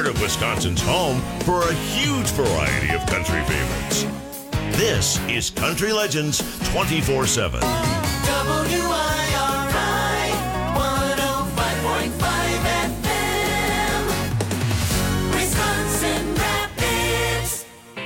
of Wisconsin's home for a huge variety of country favorites. This is Country Legends 24/7. WIRI 105.5 FM, Wisconsin Rapids.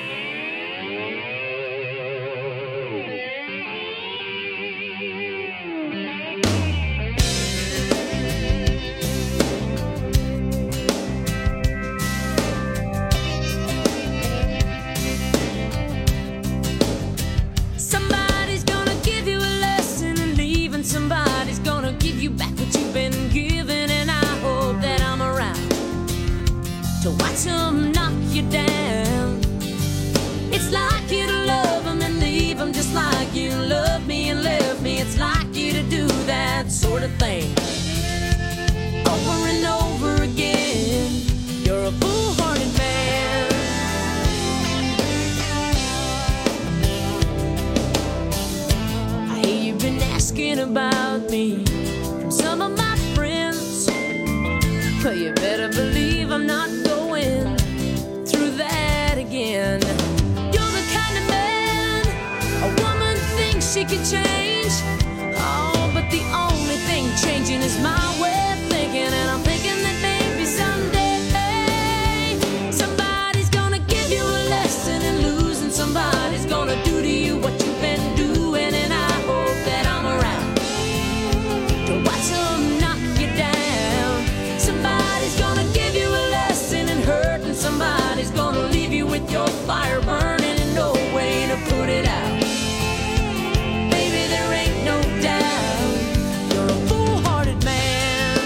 Somebody's gonna give you a lesson and leave, and somebody's gonna give you back what you've been given. And I hope that I'm around to watch them knock you down. It's like you to love them and leave them, just like you love me and left me. It's like you to do that sort of thing over and over again. You're a foolhardy man. I hear you've been asking about me from some of my friends, but you better believe I'm not going through that again. You're the kind of man a woman thinks she can change. Oh, but the only thing changing is my way of thinking, and I'm thinking that maybe someday somebody's gonna give you a lesson and lose, and somebody's gonna do to you what you've been doing. And I hope that I'm around to watch them knock you down. Somebody's gonna give you a lesson and hurt, and somebody's gonna leave you with your fire burning and no way to put it out. Baby, there ain't no doubt you're a foolhardy man.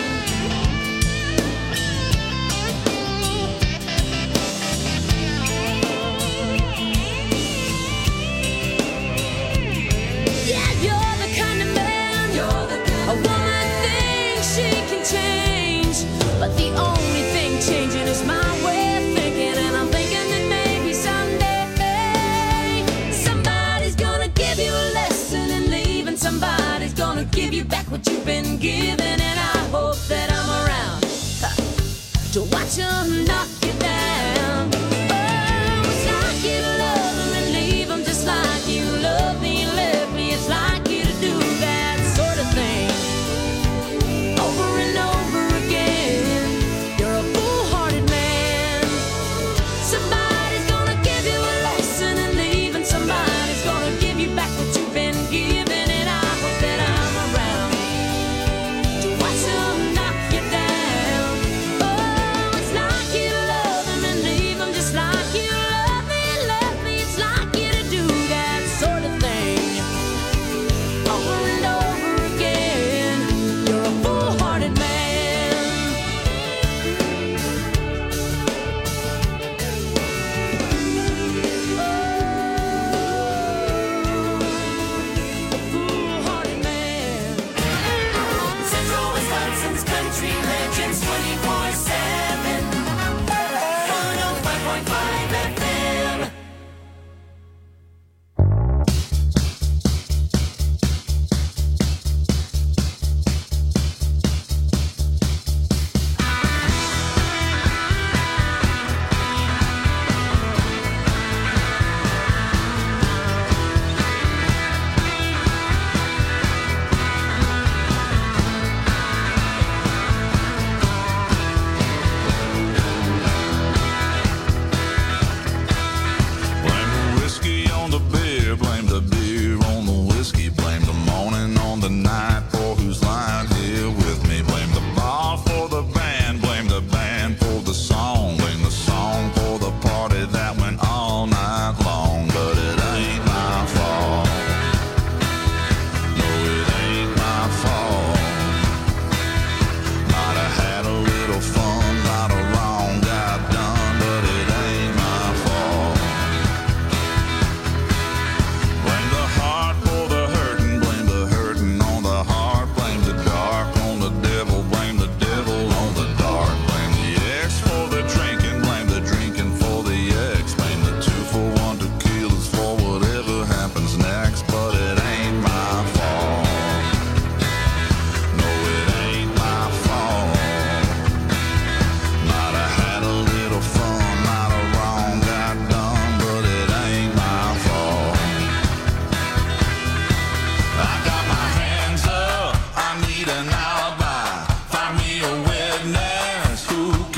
Yeah, you're the kind of man a woman thinks she can change, but the only thing changing is my way of thinking. And I'm thinking that maybe someday somebody's gonna give you a lesson and leave, and somebody's gonna give you back what you've been given. And I hope that I'm around to watch them knock you down. Oh, it's like you to love them and leave them, just like you love me and left me. It's like you to do that sort of thing over and over again. You're a foolhardy man. Somebody's gonna give you a lesson and leave, and somebody's gonna give you back what you've been given. And I hope that I'm around to watch them knock you down. Oh, it's like you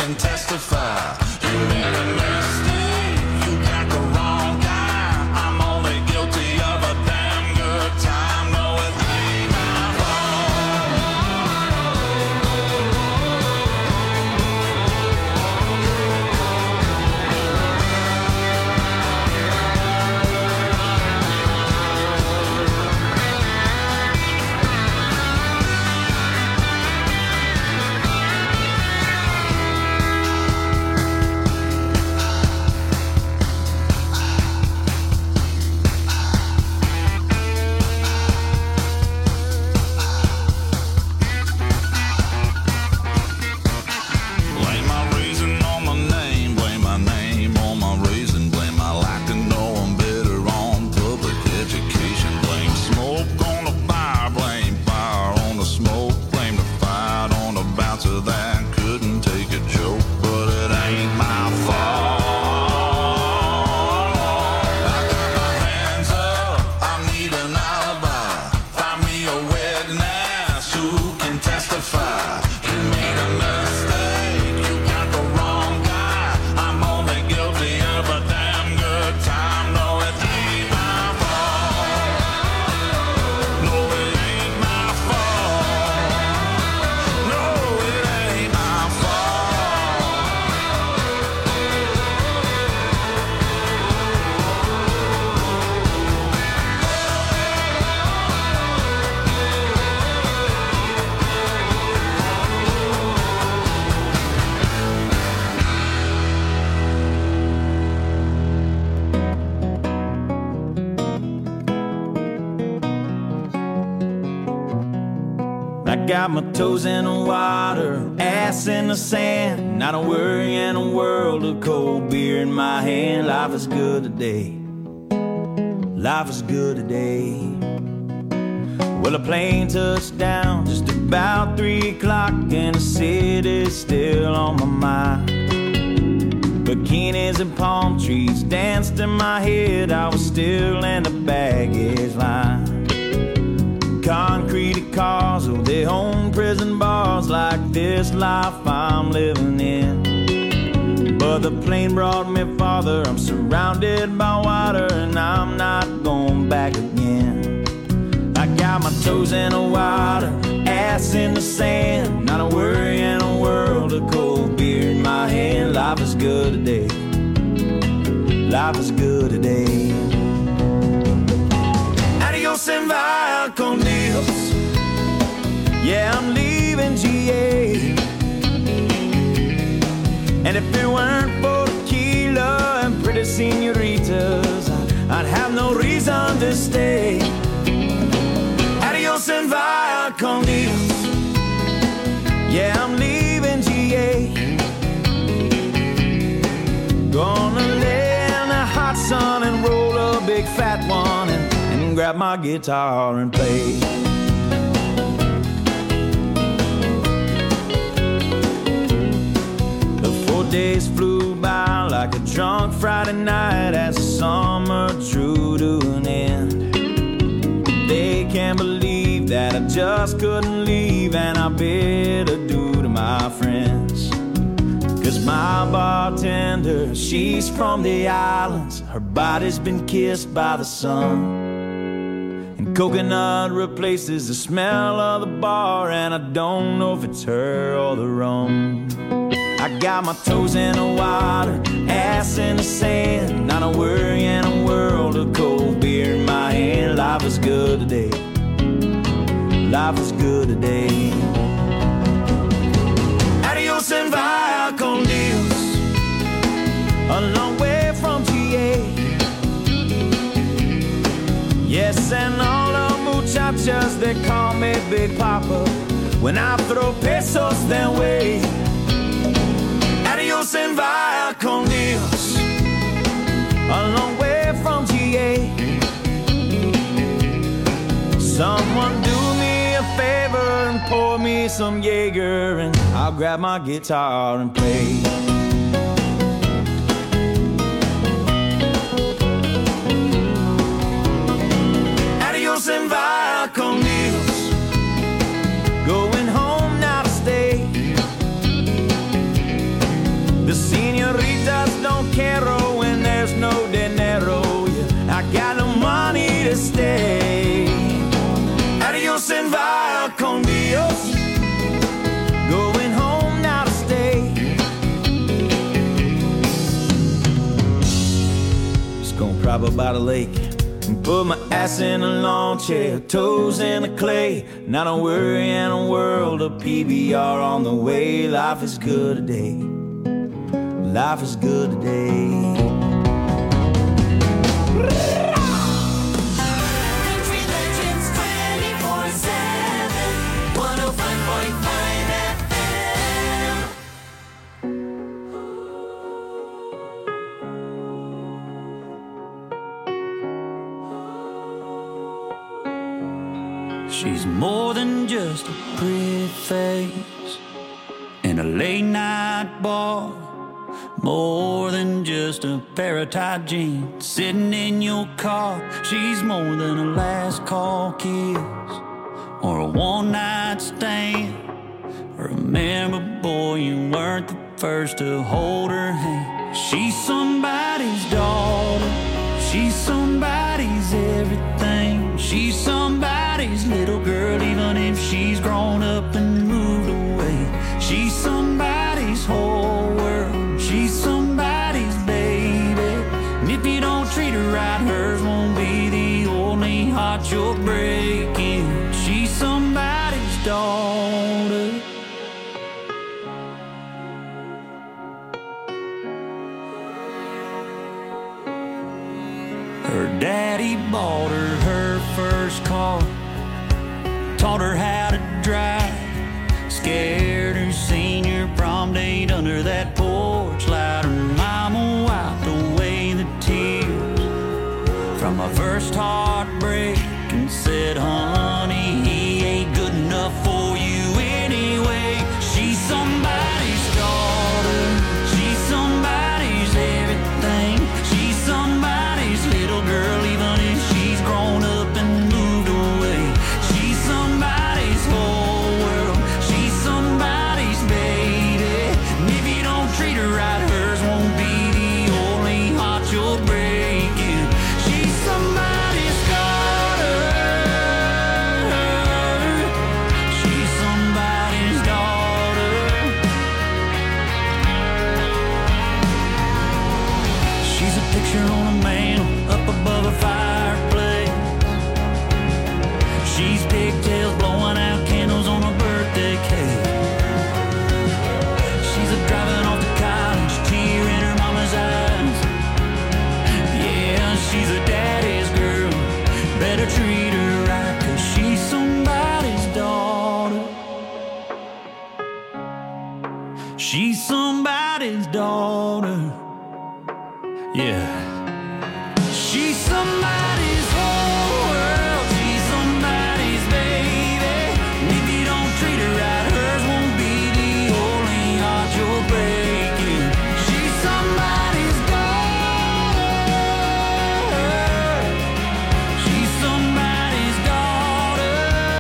can testify. You made a mistake, you got the wrong guy. I'm only guilty of a damn good time. No, it ain't my Got my toes in the water, ass in the sand. Not a worry in a world of cold beer in my hand. Life is good today. Life is good today. Well, a plane touched down just about 3 o'clock, and the city's still on my mind. Bikinis and palm trees danced in my head. I was still in the baggage line. Concrete cars, oh, they own prison bars like this life I'm living in. But the plane brought me farther. I'm surrounded by water, and I'm not going back again. I got my toes in the water, ass in the sand. Not a worry in a world of cold beer in my hand. Life is good today. Life is good today. Adios and via con Dios. Yeah, I'm leaving GA. And if it weren't for tequila and pretty senoritas, I'd have no reason to stay. Adios and via con Dios. Yeah, I'm leaving GA. Gonna lay in the hot sun and roll a big fat one and grab my guitar and play. The 4 days flew by like a drunk Friday night as the summer drew to an end. They can't believe that I just couldn't leave, and I bid adieu to my friends. 'Cause my bartender, she's from the islands. Her body's been kissed by the sun, and coconut replaces the smell of the bar, and I don't know if it's her or the rum. I got my toes in the water, ass in the sand. Not a worry in a world of cold beer in my hand. Life is good today. Life is good today. Adios and via con Dios. A long way from GA. Yes, and all the muchachas, they call me Big Papa when I throw pesos their way. Adios and via con Dios. A long way from GA. Someone do me a favor and pour me some Jaeger, and I'll grab my guitar and play. Adios and via con Dios. Going home now to stay. senoritas don't care when there's no dinero. Yeah, I got no money to stay. Adios and vaya con Dios. Going home now to stay. Just gonna prop up by the lake and put my ass in a lawn chair, toes in the clay. Not a worry in a world of PBR on the way. Life is good today. Life is good today. Country Legends 24/7, 105.5 FM. She's more than just a pretty face in a late night bar. More than just a pair of tight jeans sitting in your car. She's more than a last call kiss or a one night stand. Remember, boy, you weren't the first to hold her hand. She's somebody's daughter. She's somebody's everything. She's somebody's little girl, even if she's grown up and moved away. She's somebody's whole world. She's somebody's baby. And if you don't treat her right, hers won't be the only heart you're breaking. She's somebody's daughter. Her daddy bought her her first car, taught her how to drive, scared her senior prom date under that porch light. Her mama wiped away the tears from my first heartbreak and said, honey, he ain't good enough for you anyway. She's somebody's daughter. She's somebody's everything. She's somebody's little girl, even if she's grown up and moved away. She's somebody's whole world. She's somebody's baby. And if you don't treat her right, hers won't be the only heart you're breaking. She's somebody's daughter. She's somebody's daughter. She's a picture on a mantle up above a fireplace. She's pigtails blowing out candles on a birthday cake. She's a driving off to college, tear in her mama's eyes. Yeah, she's a daddy's girl. Better treat her right, 'cause she's somebody's daughter. She's somebody's daughter. Yeah. She's somebody's whole world. She's somebody's baby. And if you don't treat her right, hers won't be the only heart you're breaking. She's somebody's daughter. She's somebody's daughter.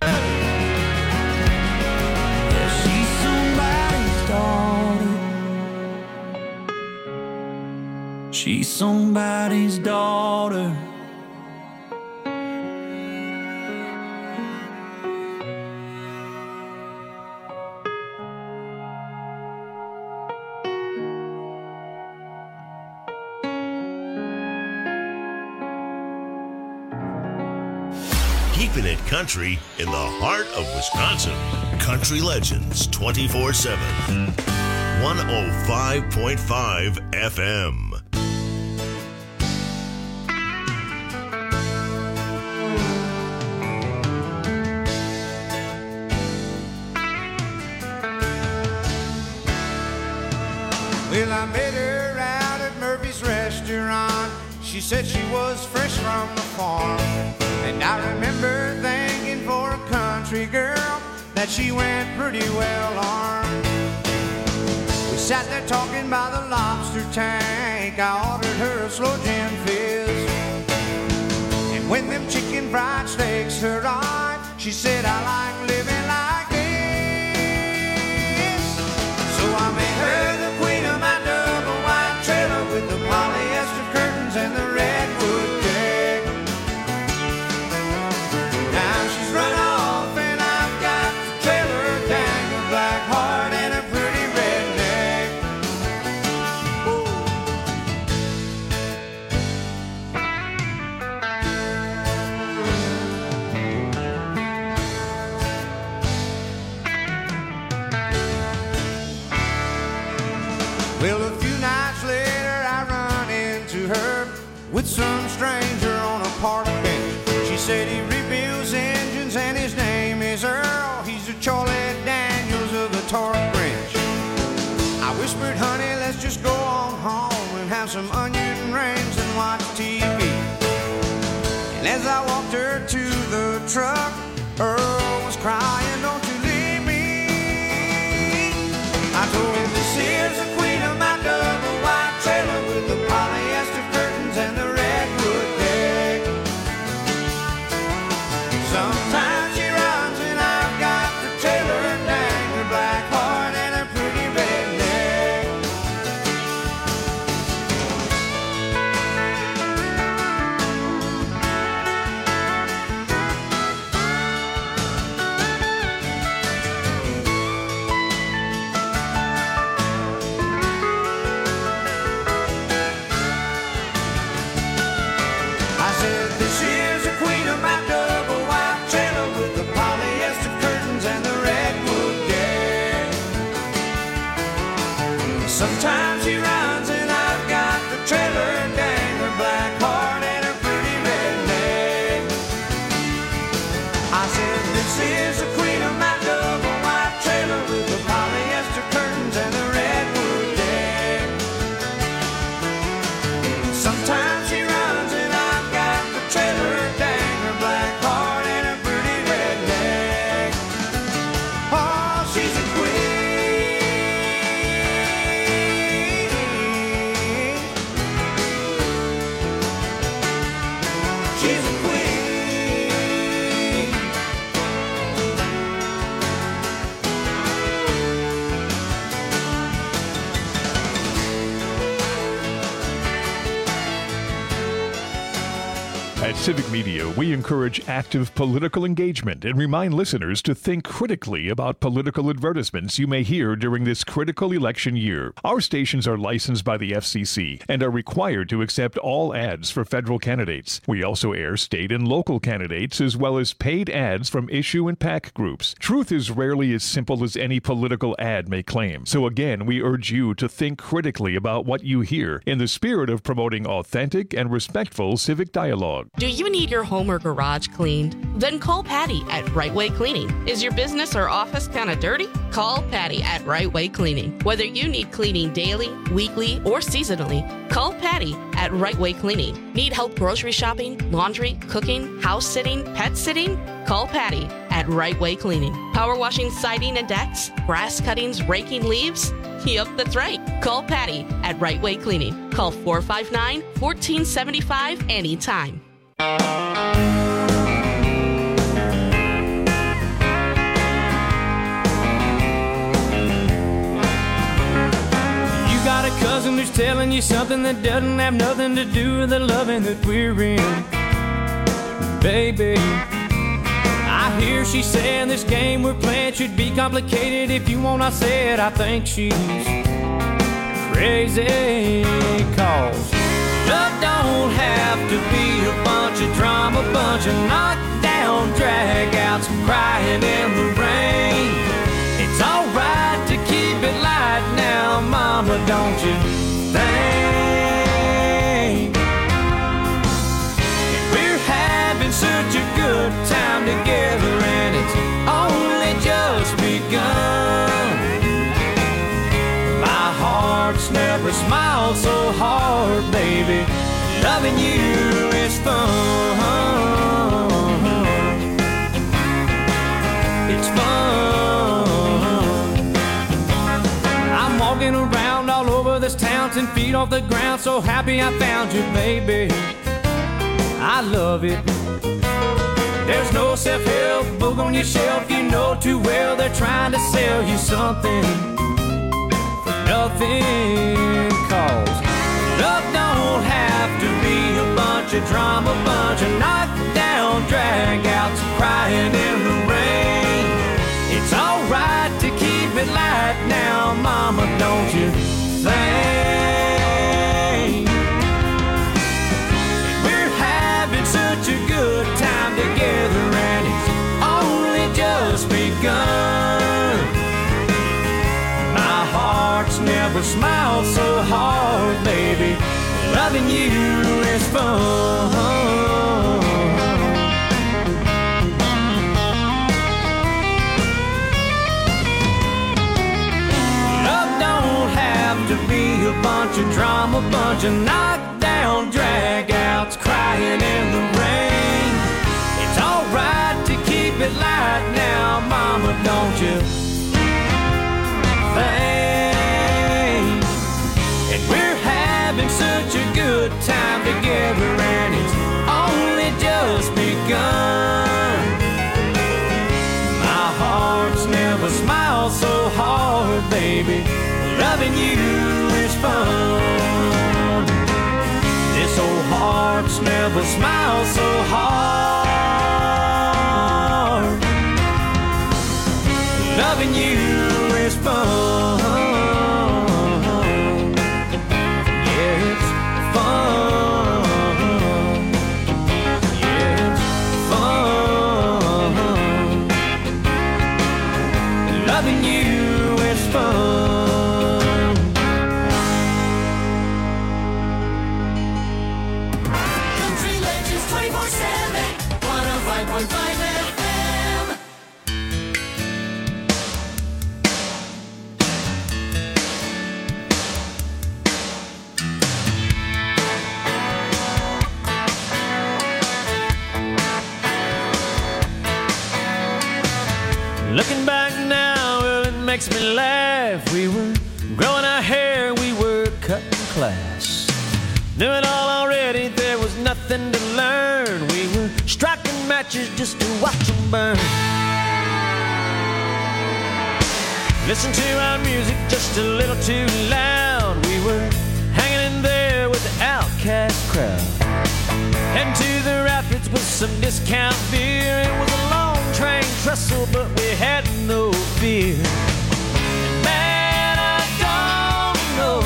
Yeah, she's somebody's daughter. She's somebody's daughter. Keeping it country in the heart of Wisconsin. Country Legends 24/7. 105.5 FM. Well, I met her out at Murphy's restaurant. She said she was fresh from the farm. And I remember thinking for a country girl that she went pretty well armed. We sat there talking by the lobster tank. I ordered her a slow gin fizz. And when them chicken fried steaks arrived, she said, I like living like this. So I made her the queen of my double Well, a few nights later, I run into her with some stranger on a park bench. She said he rebuilds engines and his name is Earl. He's a Charlie Daniels of the torque wrench. I whispered, honey, let's just go on home and have some onion rings and watch TV. And as I walked her to the truck, Earl was crying, don't you leave me. I told him, this is the queen of my double white trailer with the polyester curtains and the redwood deck. Sometimes she runs and I've got the trailer dang, her black heart and her pretty red neck. I said, this is the queen of my double white trailer with the polyester curtains and the redwood deck. Sometimes she runs and I've got the trailer dang, her black heart and her pretty red neck. I said, this is the queen of my double white trailer with the polyester curtains and the redwood deck. Sometimes she runs and I've got the trailer dang, her black heart and her pretty red neck. Oh, she's a queen. She's a queen. At Civic Media, we encourage active political engagement and remind listeners to think critically about political advertisements you may hear during this critical election year. Our stations are licensed by the FCC and are required to accept all ads for federal candidates. We also air state and local candidates as well as paid ads from issue and PAC groups. Truth is rarely as simple as any political ad may claim. So again, we urge you to think critically about what you hear in the spirit of promoting authentic and respectful civic dialogue. Do you need your home or garage cleaned? Then call Patty at Right Way Cleaning. Is your business or office kind of dirty? Call Patty at Right Way Cleaning. Whether you need cleaning daily, weekly, or seasonally, call Patty at Right Way Cleaning. Need help grocery shopping, laundry, cooking, house sitting, pet sitting? Call Patty at Right Way Cleaning. Power washing siding and decks, grass cuttings, raking leaves? Yep, that's right. Call Patty at Right Way Cleaning. Call 459-1475 anytime. You got a cousin who's telling you something that doesn't have nothing to do with the loving that we're in. Baby, I hear she saying this game we're playing should be complicated. If you want, I said I think she's crazy. Cause love don't have to be a bunch of drama, bunch of knockdown dragouts, crying in the rain. It's alright to keep it light now, mama, don't you think? And we're having such a good time together, and it's only just begun. My heart's never smiled so hard, baby. Loving you is fun. It's fun. I'm walking around all over this town, 10 feet off the ground, so happy I found you, baby. I love it. There's no self-help book on your shelf, you know too well they're trying to sell you something for nothing. Cause love don't have to be a bunch of drama, bunch of knockdown dragouts, crying in the rain. It's alright to keep it light now, mama, don't you think? And we're having such a good time together, and it's only just begun. My heart hearts never smiled so hard, baby. Loving you is fun. Love don't have to be a bunch of drama, bunch of knockdown drag-outs crying in the rain. It's alright to keep it light now, mama, don't you think? And we're having such a good time together, and it's only just begun. My heart's never smiled so hard, baby. Loving you is fun. This old heart's never smiled so hard. Loving you is fun. Yeah, it's fun. Yeah, it's fun. Loving you is fun. Country Legends 24/7, 105.5 FM. Looking back now, well, it makes me laugh. We were growing our hair, we were cutting class. Knew it all already, there was nothing to learn. We were striking matches just to watch them burn. Listen to our music just a little too loud. We were hanging in there with the outcast crowd. Heading to the rapids with some discount beer. It was a long train trestle, but we had no fear. And man, I don't know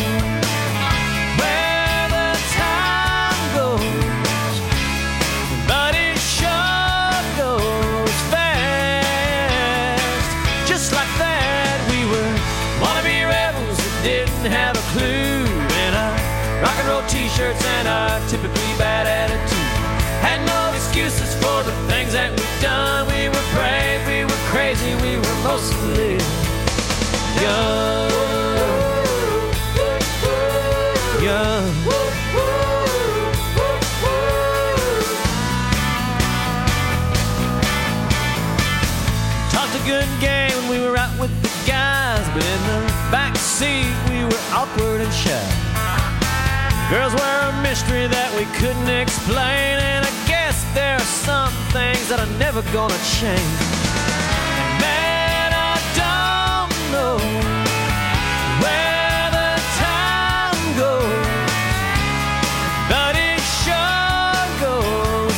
where the time goes, but it sure goes fast. Just like that, we were wannabe rebels that didn't have a clue. And our rock and roll t-shirts and our typically bad attitude had no excuses for the things that we've done. We were brave, we were crazy, we were mostly young. Young. Talked a good game when we were out with the guys, but in the back seat we were awkward and shy. Girls were a mystery that we couldn't explain, and I guess there are some things that are never gonna change. And man, I don't know where the time goes, but it sure goes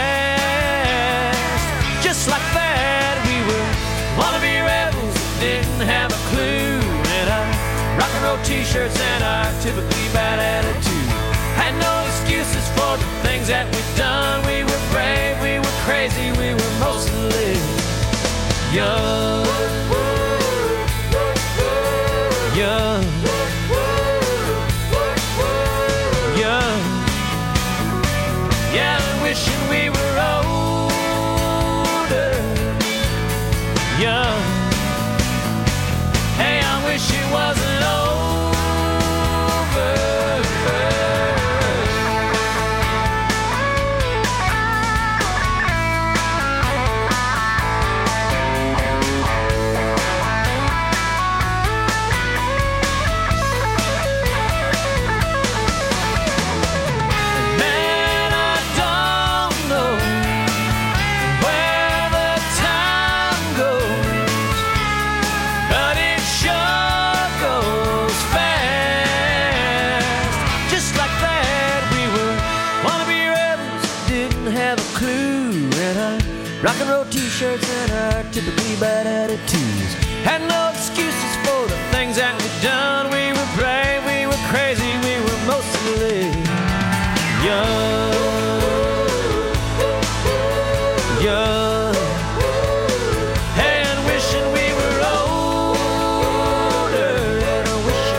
fast. Just like that, we were wannabe rebels that didn't have a clue. And our rock and roll t-shirts and our typically bad attitude had no excuses for the things that we've done. We were brave, we were crazy, we were mostly young. Young. Young. Yeah, wishing we were older. Young. Hey, I wish it wasn't over. Man, I don't know where the time goes, but it sure goes fast. Just like that, we were wannabe rebels, didn't have a clue. And our rock and roll t-shirts and our typically bad attitudes had no excuses for the things that we've done. We were brave, we were crazy, we were mostly young. Young. Hey, and wishing we were older. And I wish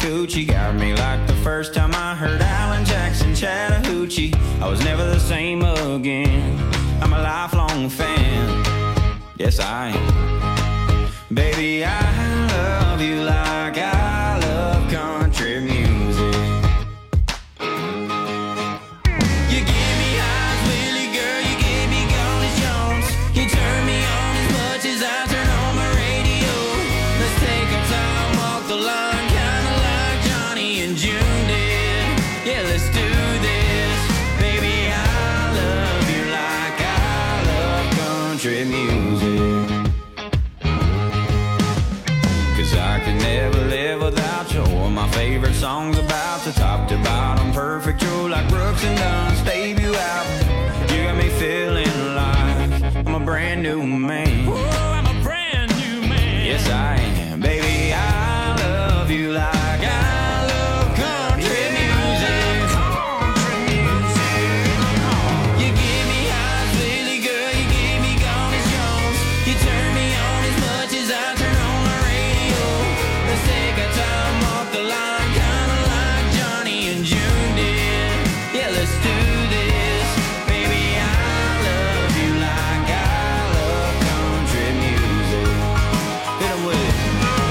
coochie got me like the first time I heard Alan Jackson Chattahoochee. I was never the same again. I'm a lifelong fan. Yes, I am. Baby, I love you like I love country music. You give me highs, Willie, girl, you give me Gone as Jones. You turn me on as much as I turn on my radio. Let's take our time, walk the line, kinda like Johnny and June did. Yeah, let's do this. Baby, I love you like I love country music. Cause I could never live without you. My favorite songs about the top to bottom, perfect, true like Brooks and Dunn's debut album. You got me feeling like I'm a brand new man. Ooh, I'm a brand new man. Yes, I am. Baby, I love you like I love country music. Country music. You give me highs, Billy girl, you give me Gone as Jones. You turn me on as much as I turn on my radio. Let's take our time, walk the line, kinda like Johnny and June did. Yeah, let's do this. Baby, I love you like I love country music. Hit 'em with it.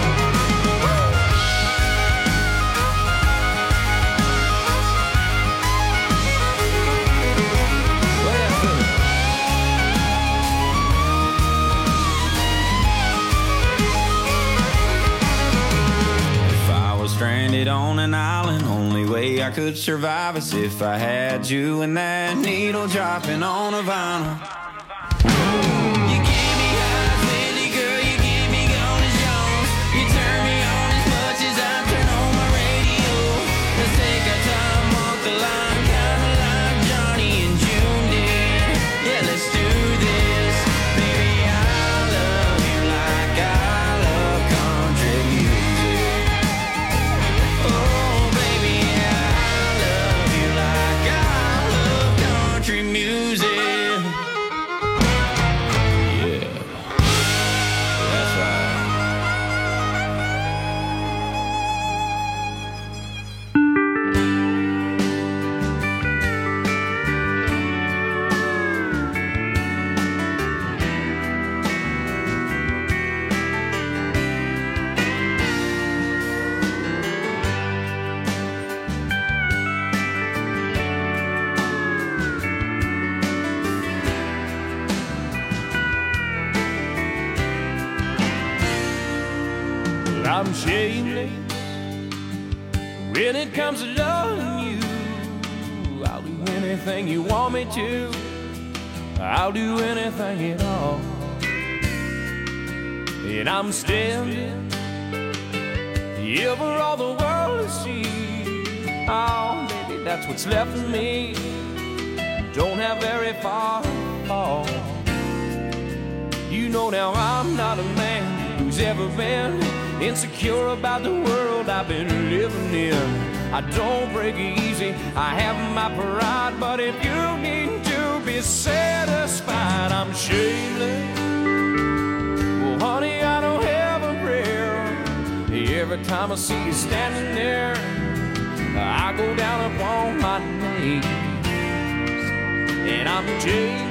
If I was stranded on an island, only way I could survive is if I had you and that needle dropping on a vinyl. You give me highs, Billy girl, you give me Gone as Jones. You turn me on as much as I turn on my radio. Let's take our time, walk the line, kinda like Johnny and June did. Yeah, let's do this. Baby, I love you like I love country music. Oh, baby, I love you like I love country music. Yeah, that's right. Well, I'm shameless when it comes to loving you. I'll do anything you want me to. I'll do anything at all. And I'm standing here for all the world to see. Oh, baby, that's what's left of me. Don't have very far to fall. You know now I'm not a man who's ever been insecure about the world I've been living in. I don't break easy, I have my pride, but if you need to be satisfied, I'm shameless. Well, honey, I don't have a prayer. Every time I see you standing there, I go down upon my knees. And I'm changed.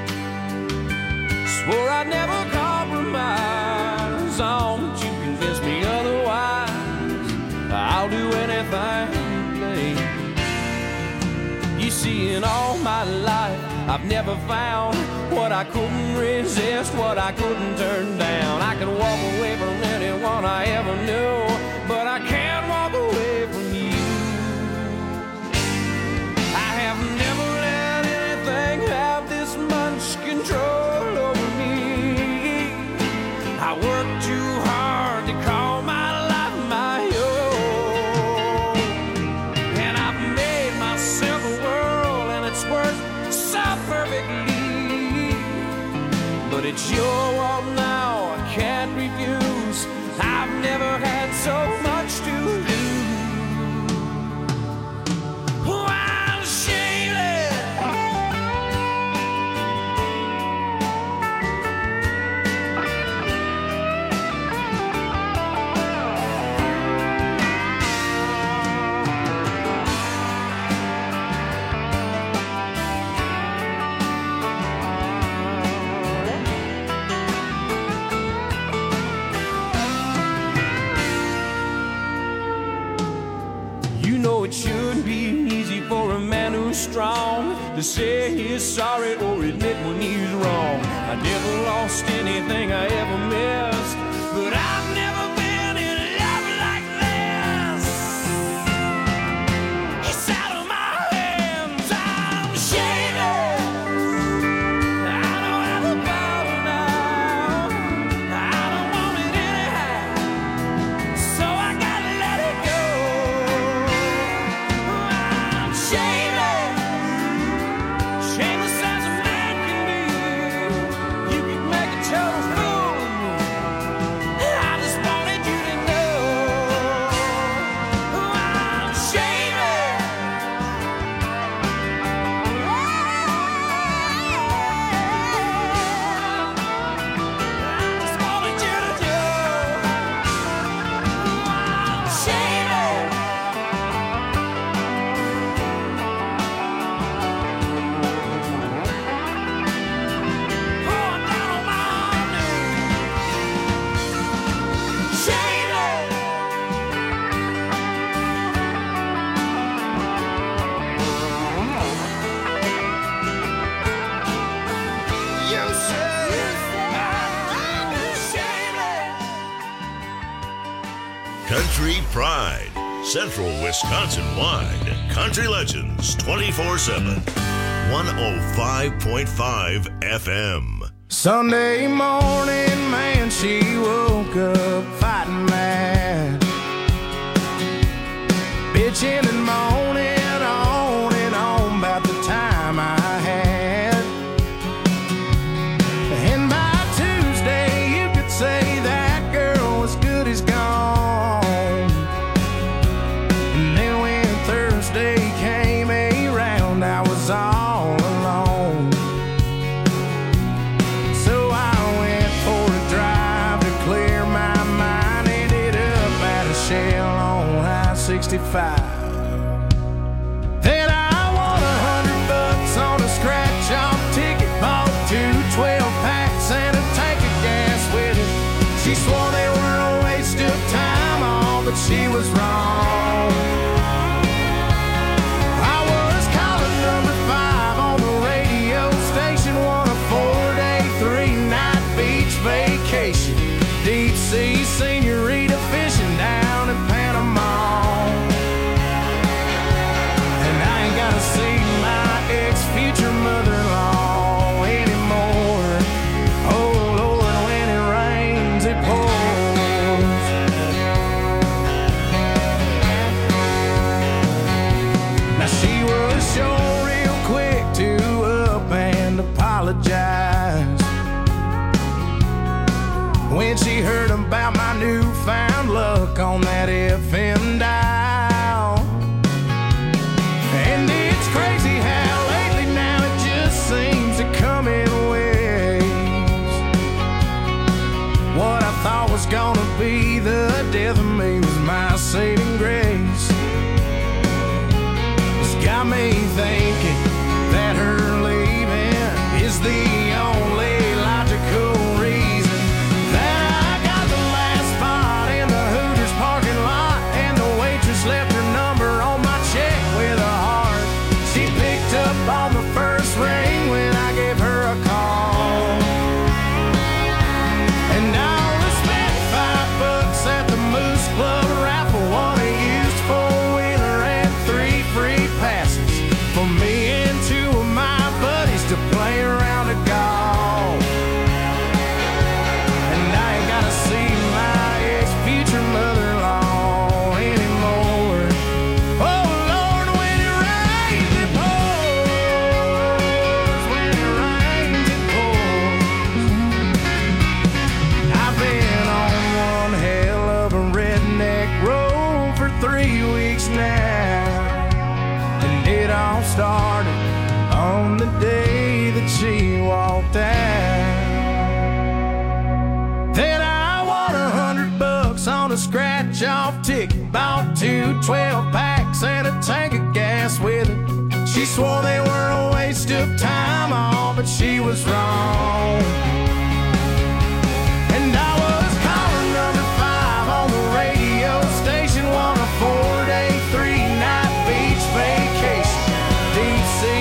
Swore I'd never compromise. Don't you convince me otherwise. I'll do anything, please. You see, in all my life, I've never found what I couldn't resist, what I couldn't turn down. I can walk away from anyone I ever knew, but I can't walk away from you. I have never let anything have this much control over me. I work too hard to call my life my own, and I've made myself a world, and it's worked so perfectly. But it's your world now, I can't refuse. I've never had so much to lose. Oh, I'm shameless. strong to say he's sorry or admit when he's wrong. I never lost anything I ever missed, but I've never been in love like this. It's out of my hands, I'm shaking. I don't have the power now. I don't want it anyhow, so I gotta let it go. I'm shaking. Shameless as a man can be. You can make a total fool of me. I just wanted you to know I'm shaking. I just wanted you to know I'm shaking. Oh, I'm down on my knees. Shaking. You say I'm shaking. Country Pride, Central Wisconsin-wide. Country Legends 24/7. 105.5 FM. Sunday morning, man, she woke up fighting mad, bitching and moaning on and on about the time I had. And by Tuesday, you could say that girl was good as gone. And then when Thursday came around, I was all alone. So I went for a drive to clear my mind. Ended up at a Shell on I-65. Then I won $100 on a scratch-off ticket. Bought 2 12-packs and a tank of gas with it. She swore they were a waste of time, all, but she was wrong. I was calling number 5 on the radio station, won a 4-day, 3-night beach vacation. Deep sea senorita fishing down in Panama. And I ain't gotta see my ex-future mother-in-law anymore. Oh Lord, when it rains, it pours. Now she was sure real quick to up and apologize when she heard about my newfound luck on that FM dial. And it's crazy how lately now it just seems to come in waves. What I thought was gonna be the death of me was my saving grace. It's got me thinking that her leaving is the only logical reason that I got the last spot in the Hooters parking lot, and the waitress left her number on my check with a heart. She picked up on the first ring when I gave her a call. And I only spent $5 at the Moose Club raffle, won a used four-wheeler and 3 free passes for me and 2 of my buddies to play around a golf. And I ain't gotta see my ex-future mother-in-law anymore. Oh Lord, when it rains, it pours. When it rains, it pours. I've been on one hell of a redneck road for 3 weeks now. And it all started on the day that she walked out. Then I won $100 on a scratch-off ticket. Bought 2 12-packs and a tank of gas with it. She swore they were a waste of time, all, but she was wrong. And I was calling number 5 on the radio station, won a 4-day, 3-night beach vacation. Deep sea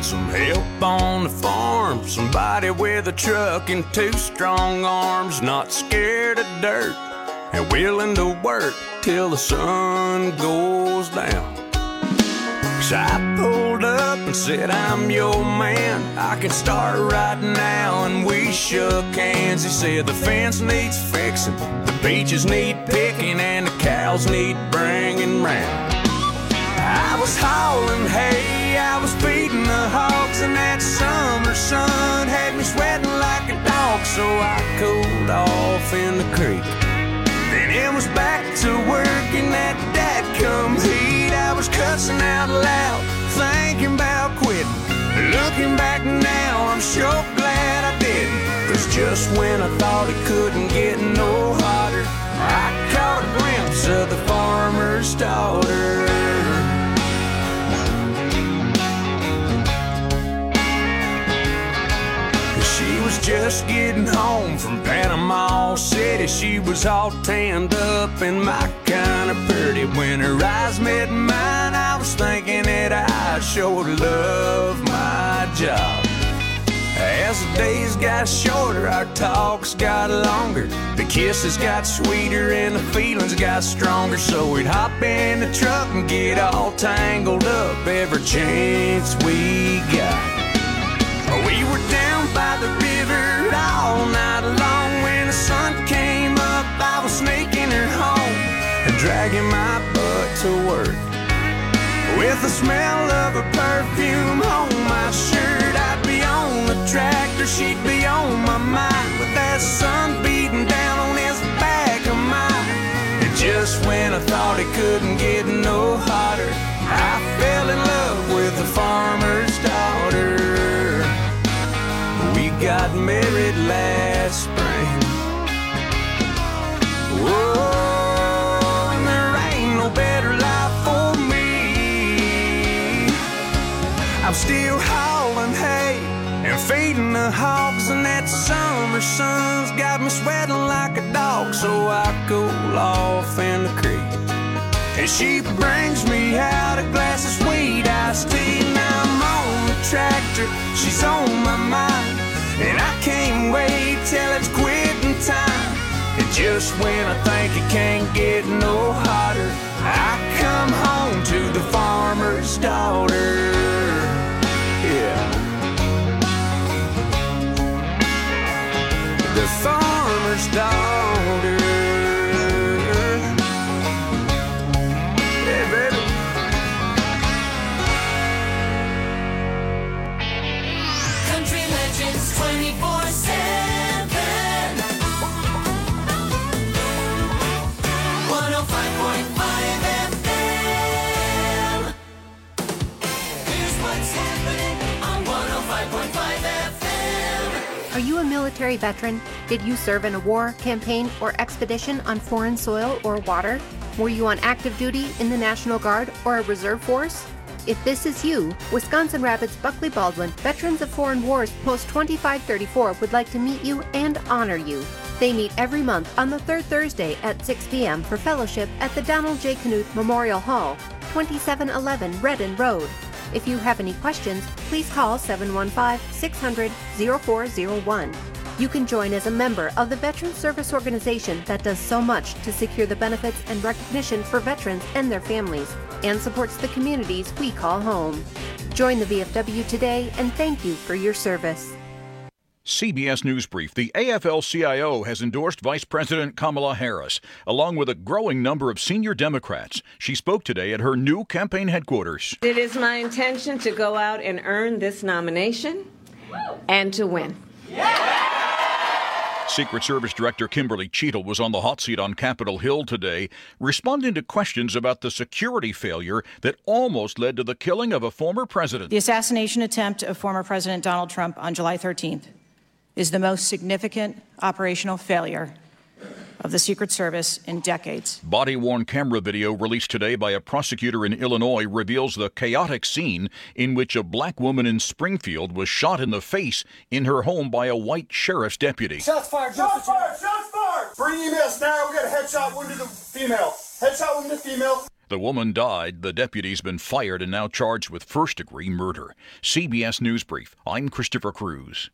some help on the farm, somebody with a truck and 2 strong arms, not scared of dirt and willing to work till the sun goes down. So I pulled up and said, I'm your man, I can start right now, and we shook hands. He said the fence needs fixing, the beaches need picking, and the cows need bringing round. I was hauling hay, I was feeding the hogs, and that summer sun had me sweating like a dog, so I cooled off in the creek. Then it was back to work in that dadgum heat. I was cussing out loud, thinking about quitting. Looking back now, I'm sure glad I didn't, 'cause just when I thought it couldn't get no hotter, I caught a glimpse of the farmer's daughter. She was just getting home from Panama City. She was all tanned up and my kind of pretty. When her eyes met mine, I was thinking that I sure love my job. As the days got shorter, our talks got longer. The kisses got sweeter and the feelings got stronger. So we'd hop in the truck and get all tangled up every chance we got. We were down by the river all night long. When the sun came up, I was sneaking her home and dragging my butt to work. With the smell of her perfume on my shirt, I'd be on the tractor, she'd be on my mind, with that sun beating down on this back of mine. And just when I thought it couldn't get no hotter, I fell in love with the farmer's daughter. We got married last spring. Whoa, and there ain't no better life for me. I'm still hauling hay and feeding the hogs, and that summer sun's got me sweating like a dog, so I cool off in the creek. And she brings me out a glass of sweet iced tea. Now I'm on the tractor, she's on my mind, and I can't wait till it's quitting time. And just when I think it can't get no hotter, I come home to the farmer's daughter. Yeah. The farmer's daughter. Yeah, baby. Country Legends 24/7. 105.5 FM. Here's what's happening on 105.5 FM. Are you a military veteran? Did you serve in a war, campaign, or expedition on foreign soil or water? Were you on active duty in the National Guard or a reserve force? If this is you, Wisconsin Rapids Buckley Baldwin Veterans of Foreign Wars Post 2534 would like to meet you and honor you. They meet every month on the third Thursday at 6 p.m. for fellowship at the Donald J. Knuth Memorial Hall, 2711 Redden Road. If you have any questions, please call 715-600-0401. You can join as a member of the Veterans Service Organization that does so much to secure the benefits and recognition for veterans and their families, and supports the communities we call home. Join the VFW today, and thank you for your service. CBS News Brief. The AFL-CIO has endorsed Vice President Kamala Harris, along with a growing number of senior Democrats. She spoke today at her new campaign headquarters. It is my intention to go out and earn this nomination and to win. Secret Service Director Kimberly Cheadle was on the hot seat on Capitol Hill today, responding to questions about the security failure that almost led to the killing of a former president. The assassination attempt of former President Donald Trump on July 13th is the most significant operational failure of the Secret Service in decades. Body-worn camera video released today by a prosecutor in Illinois reveals the chaotic scene in which a black woman in Springfield was shot in the face in her home by a white sheriff's deputy. Shots fired! Shots fired! Shots fired! Bring EMS now. We got a headshot wound to the female. Headshot wound to the female. The woman died, the deputy's been fired and now charged with first-degree murder. CBS News Brief. I'm Christopher Cruz.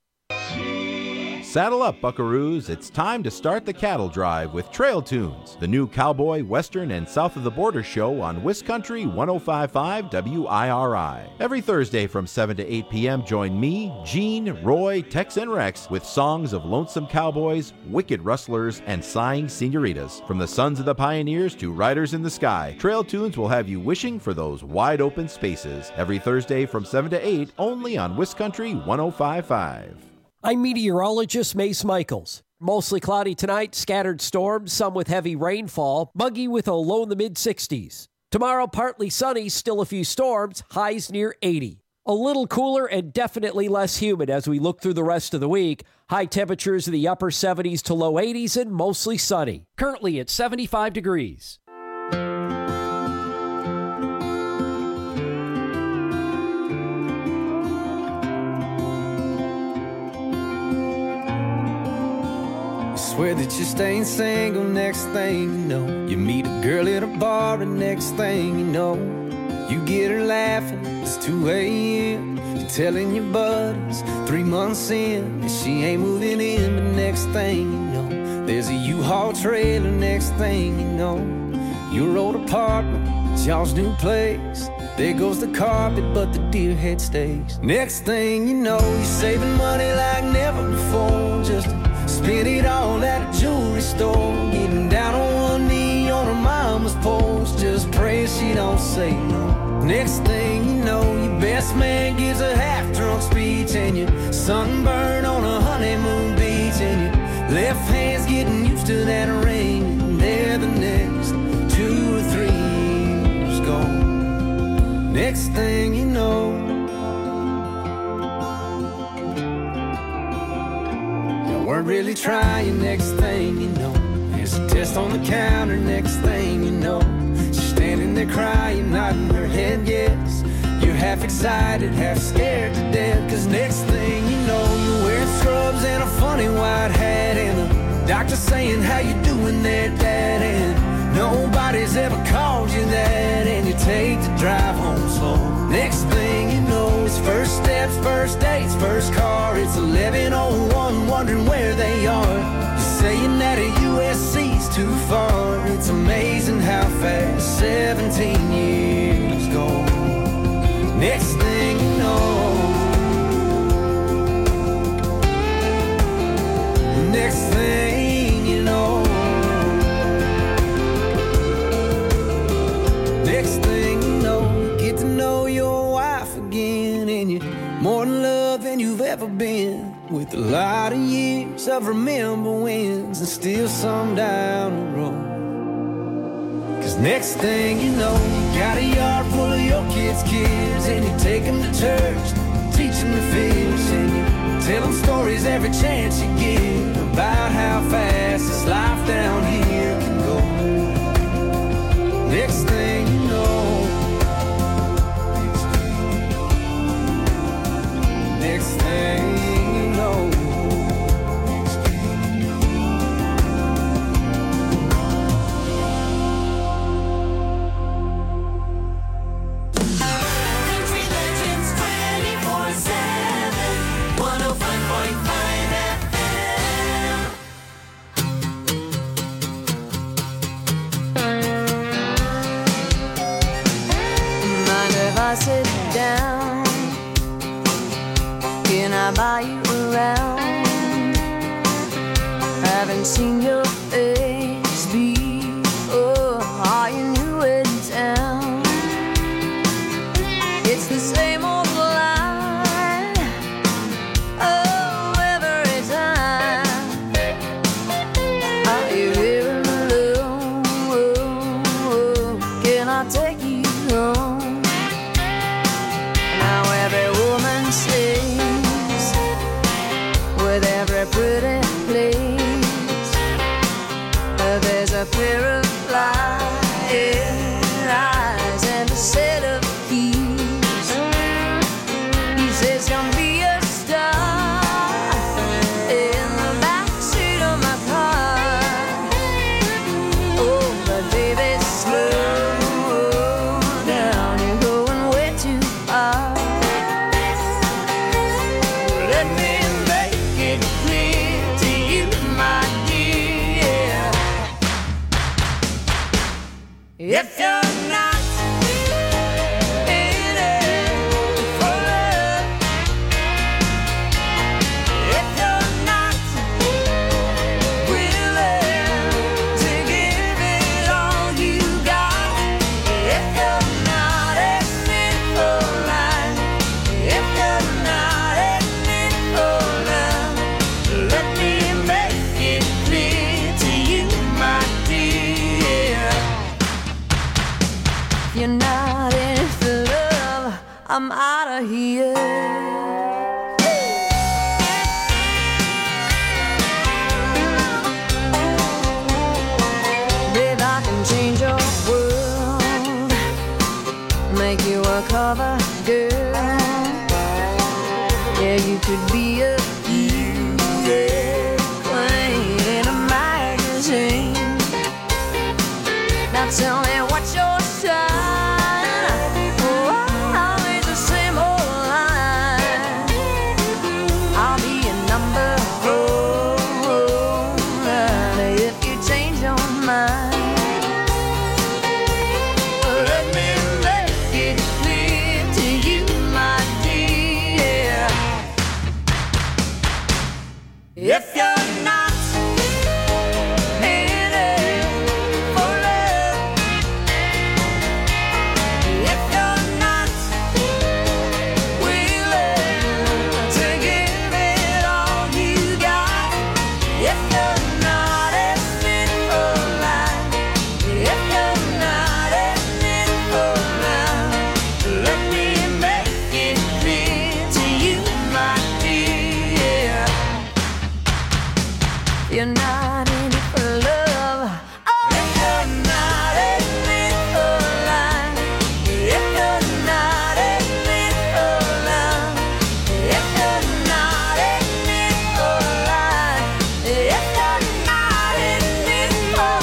Saddle up, buckaroos. It's time to start the cattle drive with Trail Tunes, the new cowboy, western, and south of the border show on WisCountry 105.5 WIRI. Every Thursday from 7 to 8 p.m., join me, Gene, Roy, Tex, and Rex with songs of lonesome cowboys, wicked rustlers, and sighing senoritas. From the sons of the pioneers to riders in the sky, Trail Tunes will have you wishing for those wide open spaces. Every Thursday from 7 to 8, only on WisCountry 105.5. I'm meteorologist Mace Michaels. Mostly cloudy tonight, scattered storms, some with heavy rainfall, muggy with a low in the mid-60s. Tomorrow, partly sunny, still a few storms, highs near 80. A little cooler and definitely less humid as we look through the rest of the week. High temperatures in the upper 70s to low 80s and mostly sunny. Currently at 75 degrees. Swear that you're staying single, next thing you know, you meet a girl at a bar, and next thing you know, you get her laughing, it's 2 a.m. You're telling your buddies 3 months in that she ain't moving in, but next thing you know, there's a U-Haul trailer, next thing you know, your old apartment, it's y'all's new place. There goes the carpet, but the deer head stays. Next thing you know, you're saving money like never before, just spend it all at a jewelry store, getting down on one knee on her mama's porch, just pray she don't say no. Next thing you know, your best man gives a half-drunk speech, and you're sunburned on a honeymoon beach, and your left hand's getting used to that ring, and there the next 2 or 3 years gone. Next thing you know, weren't really trying, next thing you know, there's a test on the counter, next thing you know, she's standing there crying, nodding her head yes. You're half excited, half scared to death, cause next thing you know, you're wearing scrubs and a funny white hat, and the doctor saying, how you doing there, Dad? And nobody's ever called you that, and you take the drive home slow. Next thing you know, it's first steps, first dates, first car. It's 11:01, wondering where they are. You're saying that a USC's too far. It's amazing how fast 17 years go. Next thing you know, next thing you know, next thing you know, get to know your wife again, and you're more in love than you've ever been, with a lot of years of remember wins and still some down the road. Cause next thing you know, you got a yard full of your kids' and you take them to church, teach them to fish, and you tell them stories every chance you get about how fast this life down here can go. Next thing you know, next thing you know, Country Legends 24/7, 105.5 FM. Mind if I sit down? Can I buy you around? Haven't seen your face before. Are you new in town? It's the same old line. Oh, every time. Are you here alone? Can I take you home? Now every woman sings with every pretty place. There's a pair of flying eyes and a set of keys. He says, "Come be a star in the backseat of my car." Oh, but baby, slow a cover girl. Yeah, you could be a beauty queen in a magazine. Now tell me what's your sign? Oh, always the same old line. I'll be a number 4 if you change your mind. Let me make it clear to you, my dear. If you're not in it for love, if you're not willing to give it all you got, if you're not in it for life, if you're not in it for love, let me make it clear to you, my dear. You're not in it for love. Oh, if you're not in it for life, if you're not in it for love, if you're not in it for life, if you're not in it for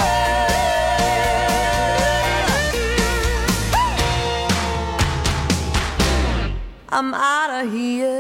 love, I'm out of here.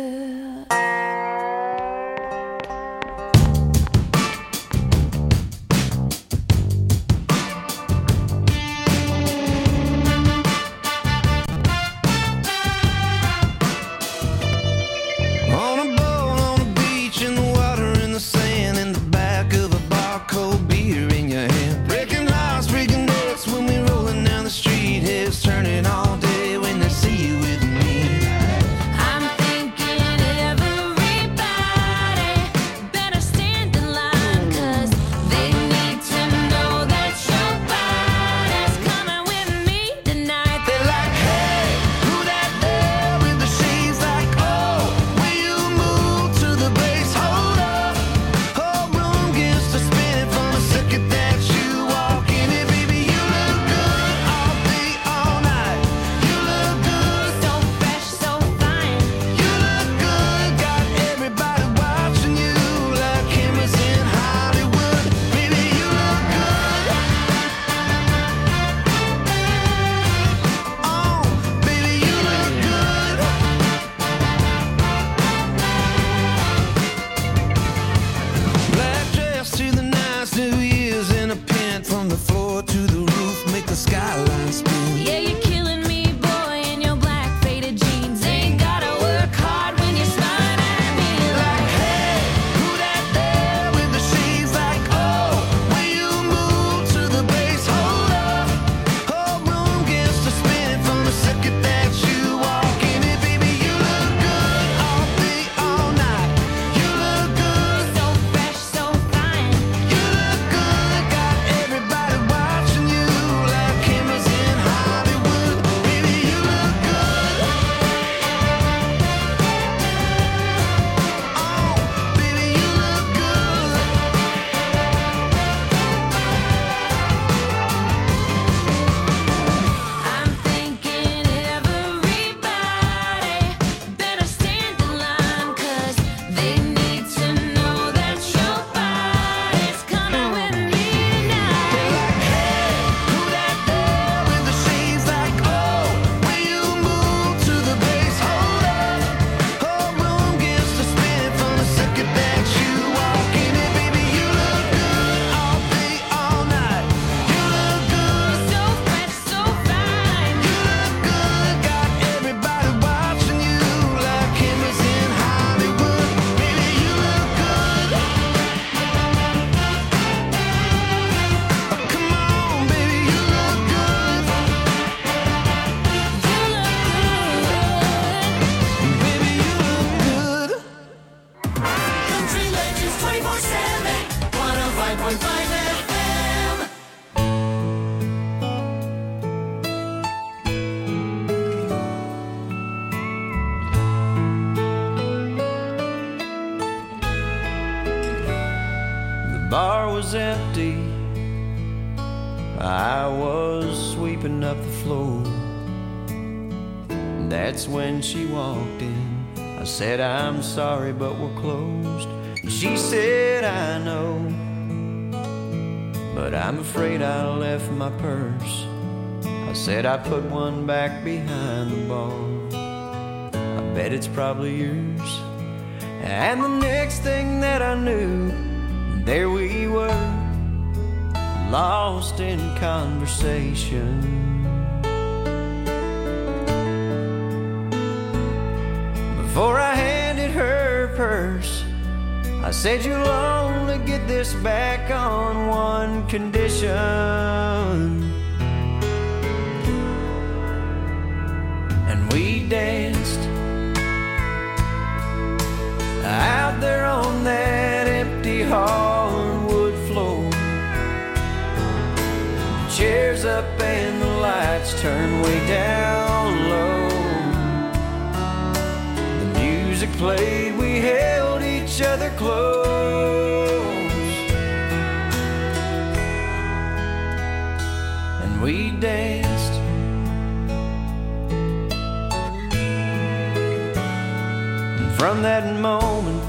On a boat, on a beach, in the water, in the sand, in the back of a bar, cold beer in your hand. Breaking hearts, breaking necks when we rolling down the street. Heads turning all day when they see you with me. I'm thinking everybody better stand in line, 'cause they need to know that your body's coming with me tonight. They're like, hey, who that there with the shades? Like, oh, will you move to the bass? Hold up, whole room gets to spinning from the second that you walk in it. Baby, you look good all day, all night. You look good, So fresh, so fine. you look good. Got everybody watching you like cameras in Hollywood. Baby, you look good. Oh, baby, you look good. Black dress to the nice New Year's in a pant from the floor to the roof, make the skyline spin. Yeah, you're killing me, boy, in your black faded jeans. Ain't gotta work hard when you're smiling at me. Like, hey, who that there with the shades? Like, oh, will you move to the bass? Hold up, whole room gets to spinning from the second that you walk in it. Baby, you look good all day, all night. You look good, So fresh, so fine. you look good. Got everybody watching you like cameras in Hollywood. Baby, you look good. Oh, baby, you look good. I'm thinking everybody better stand in line, 'cause they need to know that your body's coming with me tonight. Who that there with the shades? Like, oh, will you move to the bass? Hold up, whole room gets to spinning from the second that you walk in it. Baby, you look good all day, all night. You look good, So fresh, so fine. you look good. Got everybody watching you like cameras in Hollywood. Baby, you look good. Come on, baby, you look good. Baby, you look good. Country Legends 24/7, 105.5 FM. The bar was empty. I was sweeping up the floor. that's when she walked in. I said, I'm sorry, but we're closed. And she said, I know, but I'm afraid I left my purse. I said, I put one back behind the bar. I bet it's probably yours. And the next thing that I knew, there we were, lost in conversation. Before I handed her purse, I said, you'll only get this back on one condition. And we danced out there on that empty hardwood floor. The chairs up and the lights turned way down low. The music played, we held each other close, and we danced. And from that moment,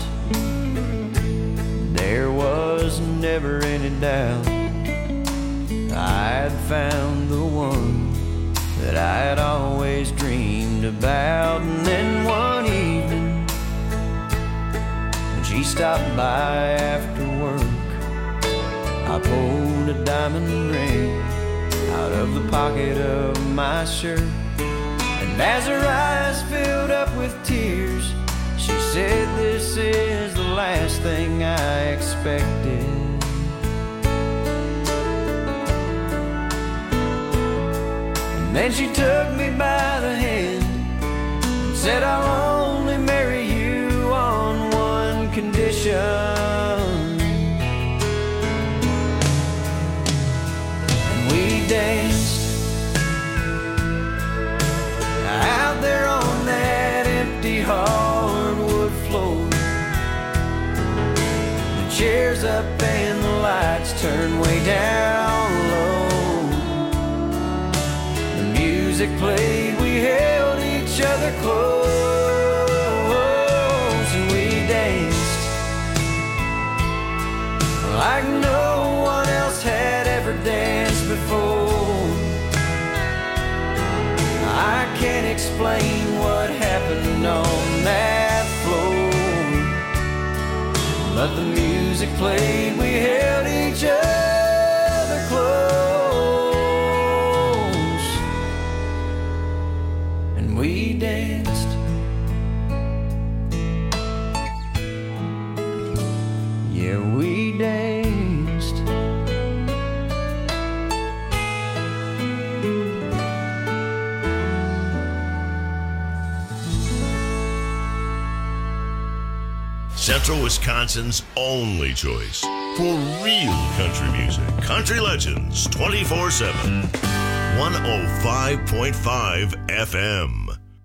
there was never any doubt I'd found the one that I had always dreamed about. And then one evening, when she stopped by after work, I pulled a diamond ring out of the pocket of my shirt. And as her eyes filled up with tears, she said, this is the last thing I expected. Then she took me by the hand and said, I'll only marry you on one condition. And we danced out there on that empty hardwood floor. The chairs up and the lights turned way down low. Music played, we held each other close, and we danced like no one else had ever danced before. I can't explain what happened on that floor, but the music played, we held each other close. We danced. Yeah, we danced. Central Wisconsin's only choice for real country music. Country Legends 24/7. 105.5 FM.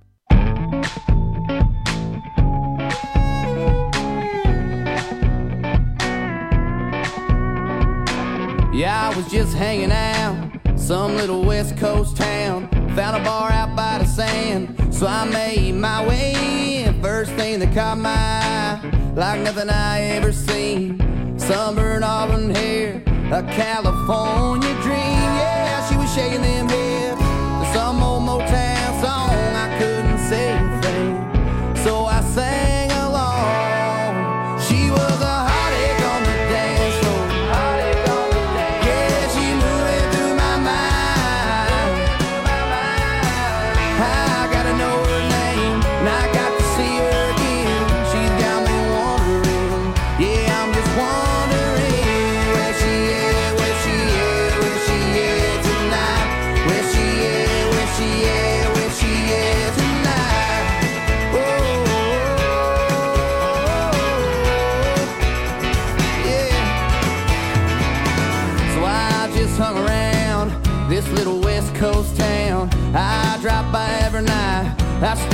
Yeah, I was just hanging out, some little West Coast town. Found a bar out by the sand, so I made my way in. First thing that caught my eye, like nothing I ever seen. Sunburned auburn hair, a California dream. Yeah, she was shaking them hips to some old Motown song. I couldn't say a thing, so I sang along. She was a heartache on the dance floor. Yeah, she moving through my mind. I gotta know her name, and I got to see her again. She's got me wondering. Yeah, I'm just wondering where she is, where she is, where she is tonight. Where she is, where she is, where she is tonight. Oh, yeah. So I just hung around this little West Coast town. I drop by every night. I